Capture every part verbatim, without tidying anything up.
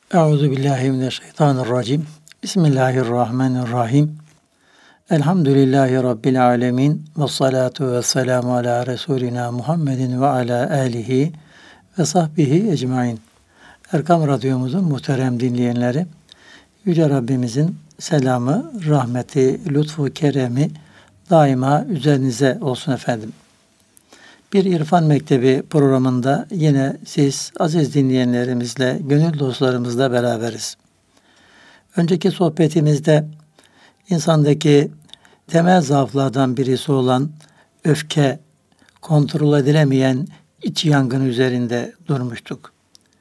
Euzubillahimineşşeytanirracim. Bismillahirrahmanirrahim. Elhamdülillahi Rabbil alemin. Ve salatu ve selamu ala Resulina Muhammedin ve ala alihi ve sahbihi ecmain. Erkam Radyomuzun muhterem dinleyenleri, Yüce Rabbimizin selamı, rahmeti, lütfu, keremi daima üzerinize olsun efendim. Bir İrfan Mektebi programında yine siz aziz dinleyenlerimizle, gönül dostlarımızla beraberiz. Önceki sohbetimizde insandaki temel zaaflardan birisi olan öfke, kontrol edilemeyen iç yangını üzerinde durmuştuk.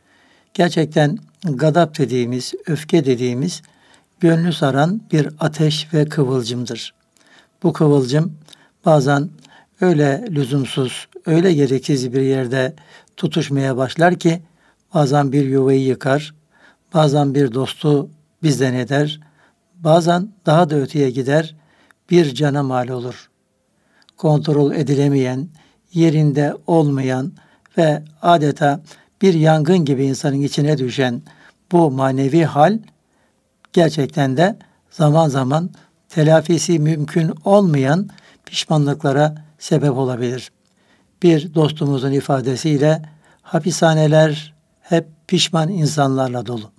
Gerçekten gadap dediğimiz, öfke dediğimiz gönlü saran bir ateş ve kıvılcımdır. Bu kıvılcım bazen öyle lüzumsuz, öyle gereksiz bir yerde tutuşmaya başlar ki bazen bir yuvayı yıkar, bazen bir dostu bizden eder, bazen daha da öteye gider, bir cana mal olur. Kontrol edilemeyen, yerinde olmayan ve adeta bir yangın gibi insanın içine düşen bu manevi hal gerçekten de zaman zaman telafisi mümkün olmayan pişmanlıklara sebep olabilir. Bir dostumuzun ifadesiyle hapishaneler hep pişman insanlarla dolu.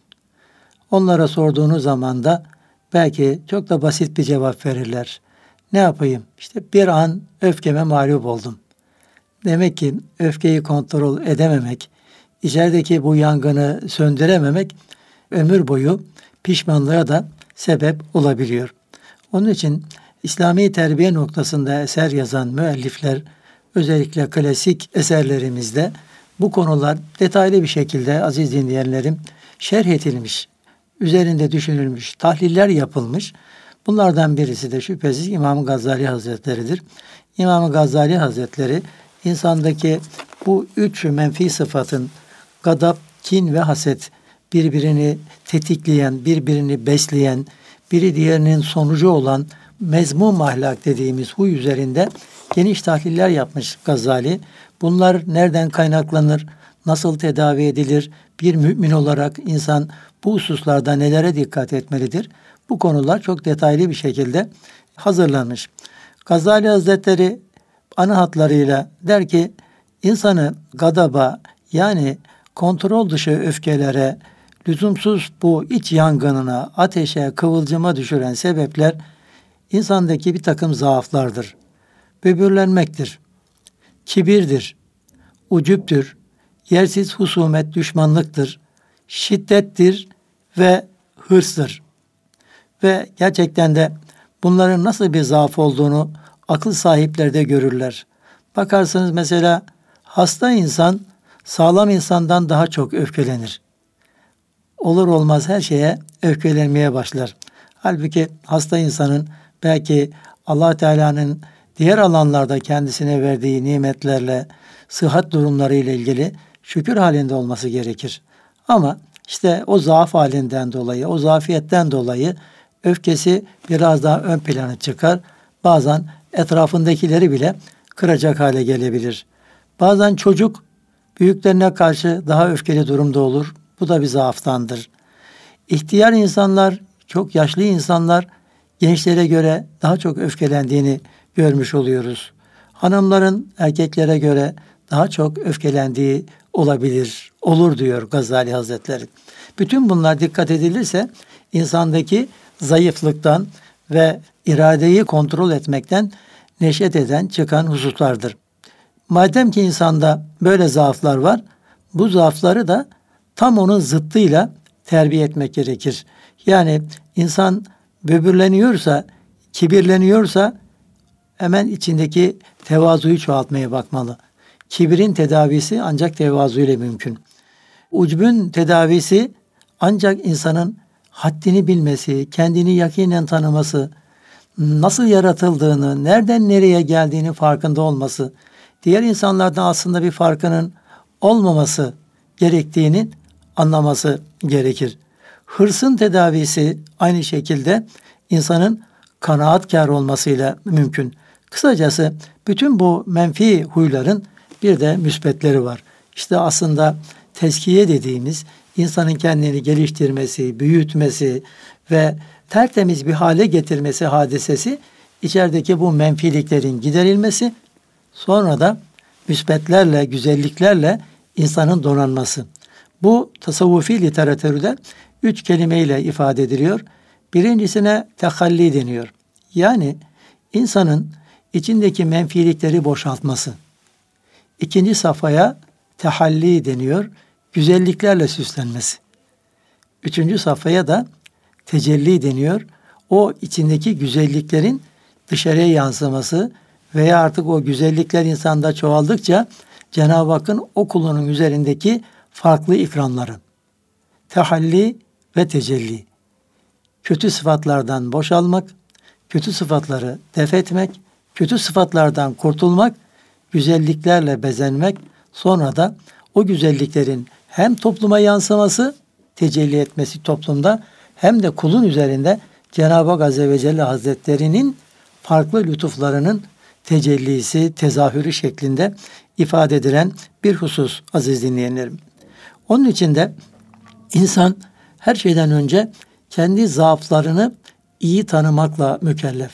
Onlara sorduğunuz zaman da belki çok da basit bir cevap verirler. Ne yapayım? İşte bir an öfkeme mağlup oldum. Demek ki öfkeyi kontrol edememek, içerideki bu yangını söndürememek ömür boyu pişmanlığa da sebep olabiliyor. Onun için İslami terbiye noktasında eser yazan müellifler, özellikle klasik eserlerimizde bu konular detaylı bir şekilde aziz dinleyenlerim şerh edilmiş, üzerinde düşünülmüş, tahliller yapılmış. Bunlardan birisi de şüphesiz İmam Gazali Hazretleri'dir. İmam Gazali Hazretleri insandaki bu üç menfi sıfatın gadap, kin ve haset birbirini tetikleyen, birbirini besleyen, biri diğerinin sonucu olan mezmum ahlak dediğimiz huy üzerinde geniş tahliller yapmış Gazali. Bunlar nereden kaynaklanır, nasıl tedavi edilir, bir mümin olarak insan bu hususlarda nelere dikkat etmelidir? Bu konular çok detaylı bir şekilde hazırlanmış. Gazali Hazretleri ana hatlarıyla der ki, insanı gadaba yani kontrol dışı öfkelere, lüzumsuz bu iç yangınına, ateşe, kıvılcıma düşüren sebepler insandaki bir takım zaaflardır. Böbürlenmektir, kibirdir, ucüptür, yersiz husumet, düşmanlıktır, şiddettir ve hırstır. Ve gerçekten de bunların nasıl bir zaaf olduğunu akıl sahipleri de görürler. Bakarsınız mesela hasta insan sağlam insandan daha çok öfkelenir. Olur olmaz her şeye öfkelenmeye başlar. Halbuki hasta insanın belki Allah Teala'nın diğer alanlarda kendisine verdiği nimetlerle, sıhhat durumları ile ilgili şükür halinde olması gerekir. Ama işte o zaaf halinden dolayı, o zafiyetten dolayı öfkesi biraz daha ön plana çıkar. Bazen etrafındakileri bile kıracak hale gelebilir. Bazen çocuk büyüklerine karşı daha öfkeli durumda olur. Bu da bir zaaftandır. İhtiyar insanlar, çok yaşlı insanlar gençlere göre daha çok öfkelendiğini görmüş oluyoruz. Hanımların erkeklere göre daha çok öfkelendiği olabilir, olur diyor Gazali Hazretleri. Bütün bunlar dikkat edilirse insandaki zayıflıktan ve iradeyi kontrol etmekten neşet eden, çıkan hususlardır. Madem ki insanda böyle zaaflar var, bu zaafları da tam onun zıttıyla terbiye etmek gerekir. Yani insan böbürleniyorsa, kibirleniyorsa hemen içindeki tevazuyu çoğaltmaya bakmalı. Kibrin tedavisi ancak tevazu ile mümkün. Ucbün tedavisi ancak insanın haddini bilmesi, kendini yakinen tanıması, nasıl yaratıldığını, nereden nereye geldiğini farkında olması, diğer insanlardan aslında bir farkının olmaması gerektiğini anlaması gerekir. Hırsın tedavisi aynı şekilde insanın kanaatkar olmasıyla mümkün. Kısacası bütün bu menfi huyların bir de müsbetleri var. İşte aslında tezkiye dediğimiz, insanın kendini geliştirmesi, büyütmesi ve tertemiz bir hale getirmesi hadisesi, içerideki bu menfiliklerin giderilmesi, sonra da müsbetlerle, güzelliklerle insanın donanması. Bu tasavvufi literatürde üç kelimeyle ifade ediliyor. Birincisine tehalli deniyor. Yani insanın içindeki menfilikleri boşaltması. İkinci safhaya tehalli deniyor. Güzelliklerle süslenmesi. Üçüncü safhaya da tecelli deniyor. O içindeki güzelliklerin dışarıya yansıması veya artık o güzellikler insanda çoğaldıkça Cenab-ı Hakk'ın o kulunun üzerindeki farklı ikramları. Tehalli ve tecelli. Kötü sıfatlardan boşalmak, kötü sıfatları def etmek, kötü sıfatlardan kurtulmak, güzelliklerle bezenmek, sonra da o güzelliklerin hem topluma yansıması, tecelli etmesi toplumda, hem de kulun üzerinde Cenab-ı Hak Azze ve Celle Hazretleri'nin farklı lütuflarının tecellisi, tezahürü şeklinde ifade edilen bir husus aziz dinleyenlerim. Onun için de insan her şeyden önce kendi zaaflarını iyi tanımakla mükellef.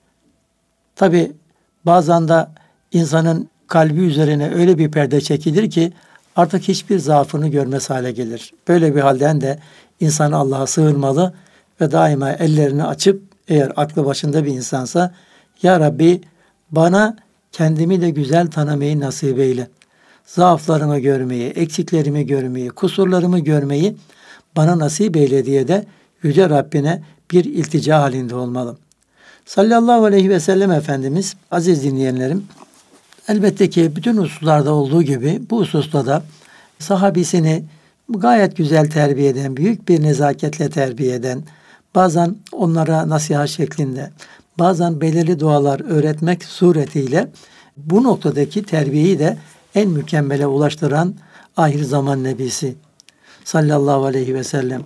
Tabi bazen de insanın kalbi üzerine öyle bir perde çekilir ki artık hiçbir zaafını görmez hale gelir. Böyle bir halden de insan Allah'a sığınmalı ve daima ellerini açıp, eğer aklı başında bir insansa, Ya Rabbi bana kendimi de güzel tanımayı nasip eyle. Zaaflarımı görmeyi, eksiklerimi görmeyi, kusurlarımı görmeyi bana nasip eyle diye de Yüce Rabbine bir iltica halinde olmalı. Sallallahu aleyhi ve sellem Efendimiz, aziz dinleyenlerim, elbette ki bütün hususlarda olduğu gibi bu hususta da sahabisini gayet güzel terbiye eden, büyük bir nezaketle terbiye eden, bazen onlara nasihat şeklinde, bazen belirli dualar öğretmek suretiyle bu noktadaki terbiyeyi de en mükemmele ulaştıran ahir zaman nebisi sallallahu aleyhi ve sellem.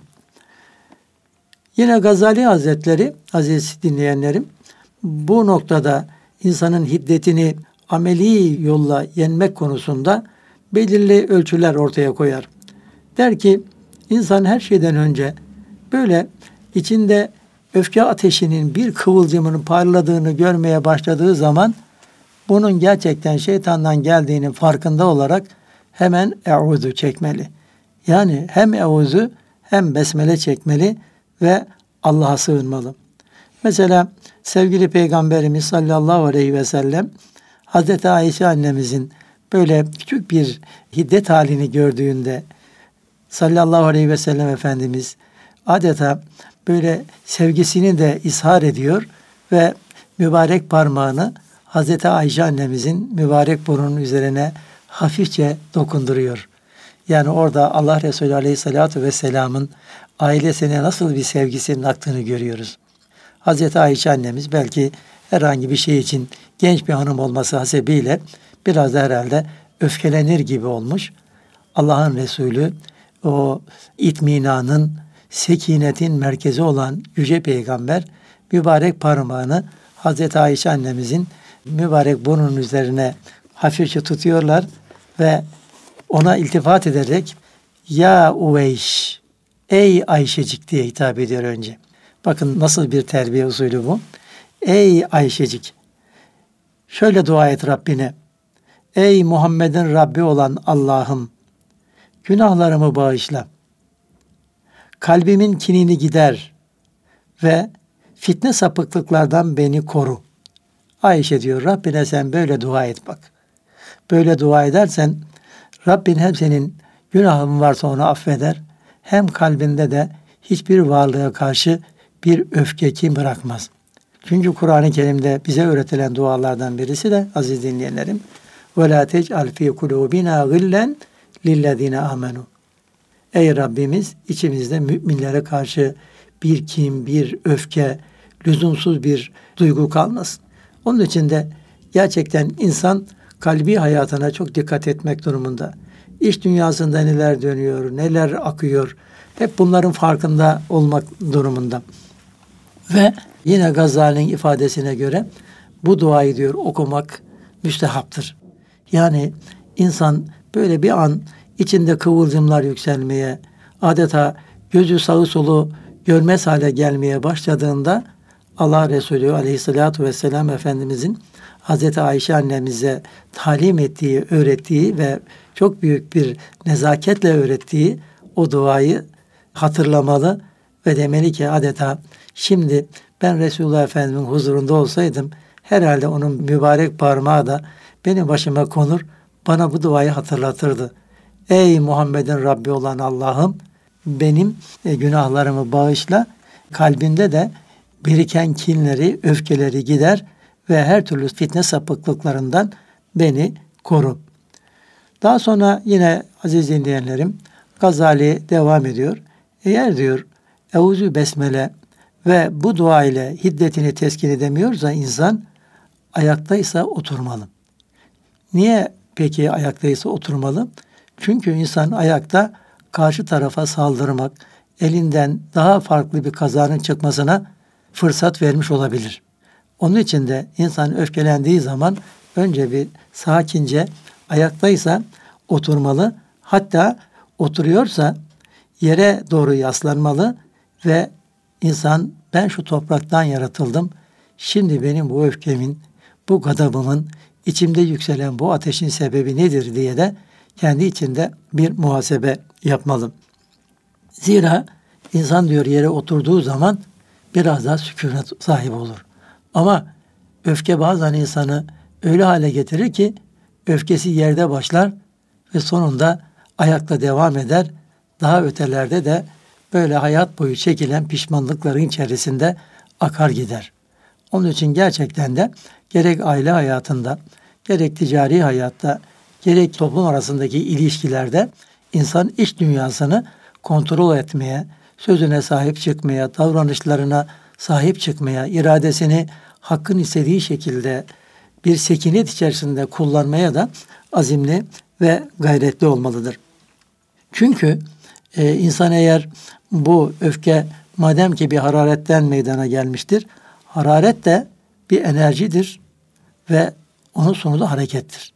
Yine Gazali Hazretleri, aziz dinleyenlerim, bu noktada insanın hiddetini ameli yolla yenmek konusunda belirli ölçüler ortaya koyar. Der ki, insan her şeyden önce böyle içinde öfke ateşinin bir kıvılcımının parladığını görmeye başladığı zaman bunun gerçekten şeytandan geldiğinin farkında olarak hemen eûzü çekmeli. Yani hem eûzü hem besmele çekmeli ve Allah'a sığınmalı. Mesela sevgili Peygamberimiz sallallahu aleyhi ve sellem Hazreti Ayşe annemizin böyle küçük bir hiddet halini gördüğünde sallallahu aleyhi ve sellem Efendimiz adeta böyle sevgisini de izhar ediyor ve mübarek parmağını Hazreti Ayşe annemizin mübarek burnunun üzerine hafifçe dokunduruyor. Yani orada Allah Resulü Aleyhisselatü Vesselam'ın ailesine nasıl bir sevgisinin aktığını görüyoruz. Hazreti Ayşe annemiz belki herhangi bir şey için genç bir hanım olması hasebiyle biraz da herhalde öfkelenir gibi olmuş. Allah'ın Resulü o itminanın, sekinetin merkezi olan Yüce Peygamber mübarek parmağını Hazreti Ayşe annemizin mübarek burnunun üzerine hafifçe tutuyorlar ve ona iltifat ederek Ya Uveyş, ey Ayşecik diye hitap ediyor önce. Bakın nasıl bir terbiye usulü bu. Ey Ayşecik, şöyle dua et Rabbine. Ey Muhammed'in Rabbi olan Allah'ım, günahlarımı bağışla. Kalbimin kinini gider ve fitne sapıklıklardan beni koru. Ayşe diyor, Rabbine sen böyle dua et bak. Böyle dua edersen Rabbin hem senin günahın varsa onu affeder, hem kalbinde de hiçbir varlığa karşı bir öfke, kin bırakmaz. Çünkü Kur'an-ı Kerim'de bize öğretilen dualardan birisi de aziz dinleyenlerim, وَلَا تَجْعَلْ ف۪ي قُلُوبِنَا غِلًّا لِلَّذ۪ينَ آمَنُوا. Ey Rabbimiz, içimizde müminlere karşı bir kin, bir öfke, lüzumsuz bir duygu kalmasın. Onun için de gerçekten insan kalbi hayatına çok dikkat etmek durumunda. İş dünyasında neler dönüyor, neler akıyor, hep bunların farkında olmak durumunda. Ve yine Gazali'nin ifadesine göre bu duayı diyor okumak müstehaptır. Yani insan böyle bir an içinde kıvılcımlar yükselmeye, adeta gözü sağı solu görmez hale gelmeye başladığında Allah Resulü Aleyhisselatü Vesselam Efendimizin Hazreti Ayşe annemize talim ettiği, öğrettiği ve çok büyük bir nezaketle öğrettiği o duayı hatırlamalı ve demeli ki adeta şimdi ben Resulullah Efendimizin huzurunda olsaydım herhalde onun mübarek parmağı da benim başıma konur, bana bu duayı hatırlatırdı. Ey Muhammed'in Rabbi olan Allah'ım, benim e, günahlarımı bağışla, kalbinde de biriken kinleri, öfkeleri gider ve her türlü fitne sapıklıklarından beni koru. Daha sonra yine aziz dinleyenlerim, Gazali devam ediyor. Eğer diyor Eûzü Besmele ve bu dua ile hiddetini teskin edemiyorsa insan ayaktaysa oturmalı. Niye peki ayaktaysa oturmalı? Çünkü insan ayakta karşı tarafa saldırmak, elinden daha farklı bir kazanın çıkmasına fırsat vermiş olabilir. Onun için de insan öfkelendiği zaman önce bir sakince ayaktaysa oturmalı. Hatta oturuyorsa yere doğru yaslanmalı ve insan ben şu topraktan yaratıldım. Şimdi benim bu öfkemin, bu gadabımın, içimde yükselen bu ateşin sebebi nedir diye de kendi içinde bir muhasebe yapmalı. Zira insan diyor yere oturduğu zaman biraz daha sükunet sahibi olur. Ama öfke bazen insanı öyle hale getirir ki öfkesi yerde başlar ve sonunda ayakta devam eder. Daha ötelerde de böyle hayat boyu çekilen pişmanlıkların içerisinde akar gider. Onun için gerçekten de gerek aile hayatında, gerek ticari hayatta, gerek toplum arasındaki ilişkilerde insan iç dünyasını kontrol etmeye, sözüne sahip çıkmaya, davranışlarına sahip çıkmaya, iradesini hakkın istediği şekilde bir sekinet içerisinde kullanmaya da azimli ve gayretli olmalıdır. Çünkü e, insan eğer bu öfke madem ki bir hararetten meydana gelmiştir, hararet de bir enerjidir ve onun sonu da harekettir.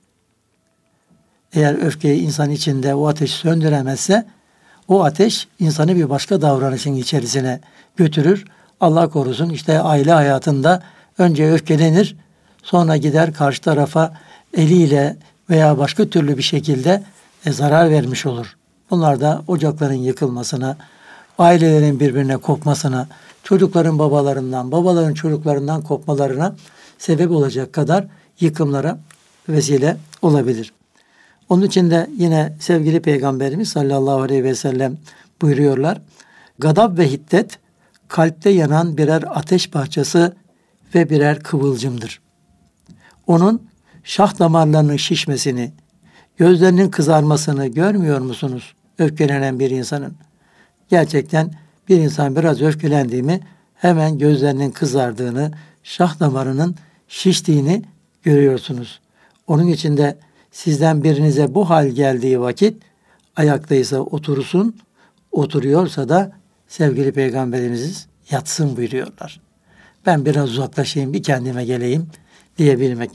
Eğer öfkeyi insan içinde o ateşi söndüremezse o ateş insanı bir başka davranışın içerisine götürür. Allah korusun işte aile hayatında önce öfkelenir, sonra gider karşı tarafa eliyle veya başka türlü bir şekilde e, zarar vermiş olur. Bunlar da ocakların yıkılmasına, ailelerin birbirine kopmasına, çocukların babalarından, babaların çocuklarından kopmalarına sebep olacak kadar yıkımlara vesile olabilir. Onun için de yine sevgili Peygamberimiz sallallahu aleyhi ve sellem buyuruyorlar. Gadab ve hiddet kalpte yanan birer ateş parçası ve birer kıvılcımdır. Onun şah damarlarının şişmesini, gözlerinin kızarmasını görmüyor musunuz öfkelenen bir insanın? Gerçekten bir insan biraz öfkelendiği mi hemen gözlerinin kızardığını, şah damarının şiştiğini görüyorsunuz. Onun için de sizden birinize bu hal geldiği vakit ayaktaysa otursun, oturuyorsa da sevgili Peygamberimiz yatsın buyuruyorlar. Ben biraz uzaklaşayım, bir kendime geleyim diyebilmek.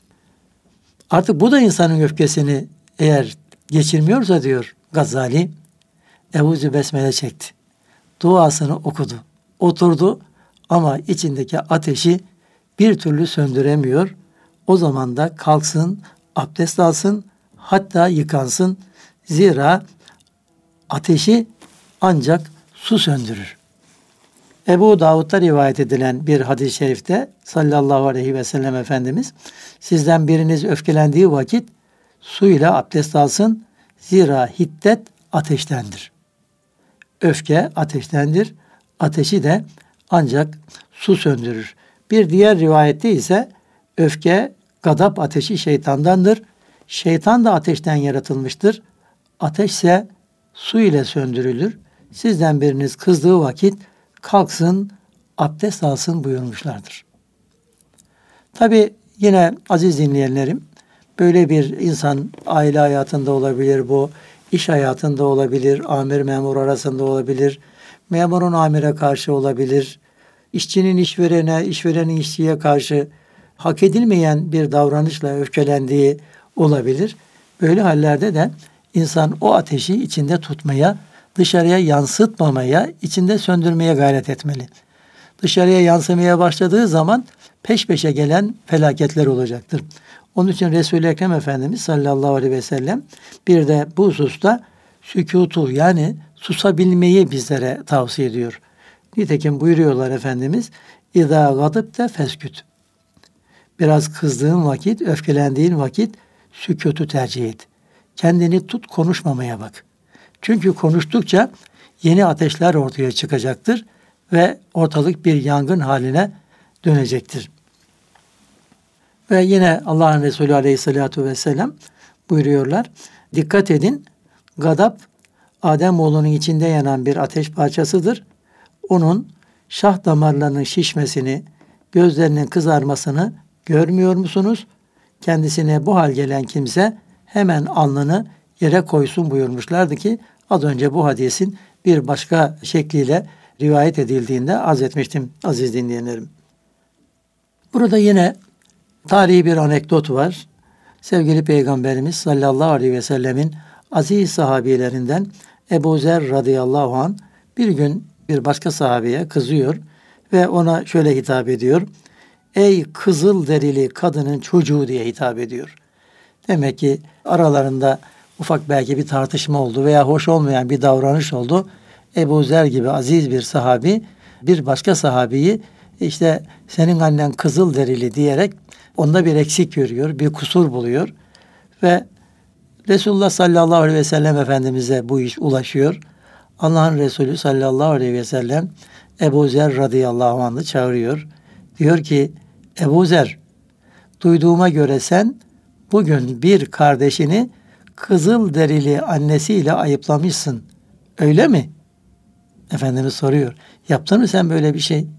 Artık bu da insanın öfkesini eğer geçirmiyorsa diyor Gazali, Eûzü Besmele çekti. Duasını okudu. Oturdu ama içindeki ateşi bir türlü söndüremiyor. O zaman da kalksın, abdest alsın, hatta yıkansın. Zira ateşi ancak su söndürür. Ebu Davud'da rivayet edilen bir hadis-i şerifte sallallahu aleyhi ve sellem Efendimiz sizden biriniz öfkelendiği vakit su ile abdest alsın. Zira hiddet ateştendir. Öfke ateştendir. Ateşi de ancak su söndürür. Bir diğer rivayette ise öfke, gadap ateşi şeytandandır. Şeytan da ateşten yaratılmıştır. Ateş ise su ile söndürülür. Sizden biriniz kızdığı vakit kalksın, abdest alsın buyurmuşlardır. Tabi yine aziz dinleyenlerim, böyle bir insan aile hayatında olabilir bu, iş hayatında olabilir, amir memur arasında olabilir, memurun amire karşı olabilir, işçinin işverene, işverenin işçiye karşı hak edilmeyen bir davranışla öfkelendiği olabilir. Böyle hallerde de insan o ateşi içinde tutmaya dışarıya yansıtmamaya, içinde söndürmeye gayret etmeli. Dışarıya yansımaya başladığı zaman peş peşe gelen felaketler olacaktır. Onun için Resul-i Ekrem Efendimiz sallallahu aleyhi ve sellem bir de bu hususta sükutu yani susabilmeyi bizlere tavsiye ediyor. Nitekim buyuruyorlar Efendimiz, İzâ gadibte fesküt. Biraz kızdığın vakit, öfkelendiğin vakit sükutu tercih et. Kendini tut, konuşmamaya bak. Çünkü konuştukça yeni ateşler ortaya çıkacaktır ve ortalık bir yangın haline dönecektir. Ve yine Allah'ın Resulü Aleyhisselatü Vesselam buyuruyorlar. Dikkat edin, gadap Ademoğlunun içinde yanan bir ateş parçasıdır. Onun şah damarlarının şişmesini, gözlerinin kızarmasını görmüyor musunuz? Kendisine bu hal gelen kimse hemen alnını yere koysun buyurmuşlardı ki az önce bu hadisin bir başka şekliyle rivayet edildiğinde arz etmiştim aziz dinleyenlerim. Burada yine tarihi bir anekdot var. Sevgili Peygamberimiz sallallahu aleyhi ve sellemin aziz sahabilerinden Ebu Zer radıyallahu anh bir gün bir başka sahabeye kızıyor ve ona şöyle hitap ediyor. Ey kızıl derili kadının çocuğu diye hitap ediyor. Demek ki aralarında ufak belki bir tartışma oldu veya hoş olmayan bir davranış oldu. Ebu Zer gibi aziz bir sahabi bir başka sahabiyi işte senin annen kızıl derili diyerek onda bir eksik görüyor, bir kusur buluyor ve Resulullah sallallahu aleyhi ve sellem Efendimiz'e bu iş ulaşıyor. Allah'ın Resulü sallallahu aleyhi ve sellem Ebu Zer radıyallahu anh'ı çağırıyor. Diyor ki Ebu Zer, duyduğuma göre sen bugün bir kardeşini kızıl derili annesiyle ayıplamışsın. Öyle mi? Efendimiz soruyor. Yaptın mı sen böyle bir şey?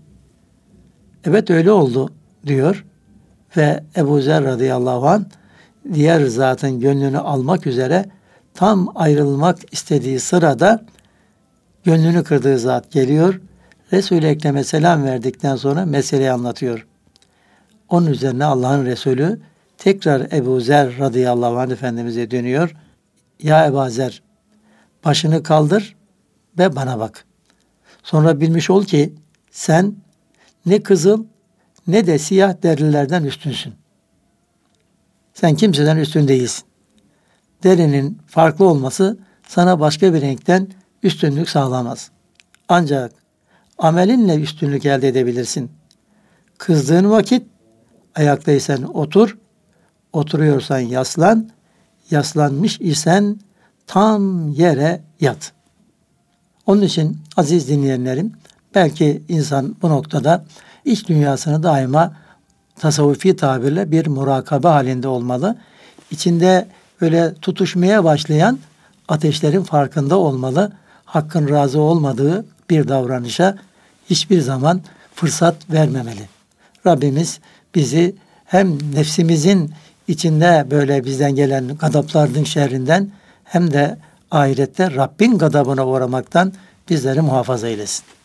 Evet öyle oldu diyor. Ve Ebu Zer radıyallahu anh diğer zatın gönlünü almak üzere tam ayrılmak istediği sırada gönlünü kırdığı zat geliyor. Resul-i Ekrem'e selam verdikten sonra meseleyi anlatıyor. Onun üzerine Allah'ın Resulü tekrar Ebu Zer radıyallahu anh Efendimiz'e dönüyor. Ya Ebu Zer, başını kaldır ve bana bak. Sonra bilmiş ol ki sen ne kızıl ne de siyah derilerden üstünsün. Sen kimseden üstün değilsin. Derinin farklı olması sana başka bir renkten üstünlük sağlamaz. Ancak amelinle üstünlük elde edebilirsin. Kızdığın vakit ayaktaysan otur, oturuyorsan yaslan, yaslanmış isen tam yere yat. Onun için aziz dinleyenlerim, belki insan bu noktada iç dünyasını daima tasavvufi tabirle bir murakabe halinde olmalı. İçinde böyle tutuşmaya başlayan ateşlerin farkında olmalı. Hakkın razı olmadığı bir davranışa hiçbir zaman fırsat vermemeli. Rabbimiz bizi hem nefsimizin içinde böyle bizden gelen gadapların şerrinden hem de ahirette Rabbin gadabına uğramaktan bizleri muhafaza eylesin.